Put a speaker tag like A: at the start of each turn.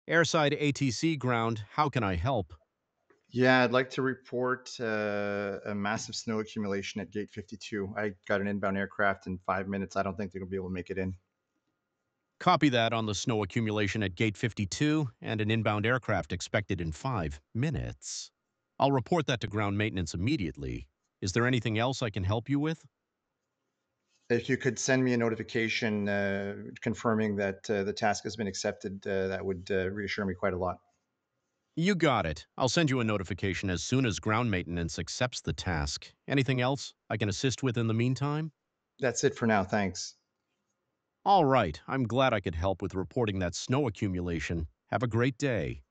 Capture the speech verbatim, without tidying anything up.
A: Airside A T C ground, how can I help?
B: Yeah, I'd like to report uh, a massive snow accumulation at Gate fifty-two. I got an inbound aircraft in five minutes. I don't think they're going to be able to make it in.
A: Copy that on the snow accumulation at Gate fifty-two and an inbound aircraft expected in five minutes. I'll report that to ground maintenance immediately. Is there anything else I can help you with?
B: If you could send me a notification uh, confirming that uh, the task has been accepted, uh, that would uh, reassure me quite a lot.
A: You got it. I'll send you a notification as soon as ground maintenance accepts the task. Anything else I can assist with in the meantime?
B: That's it for now. Thanks.
A: All right. I'm glad I could help with reporting that snow accumulation. Have a great day.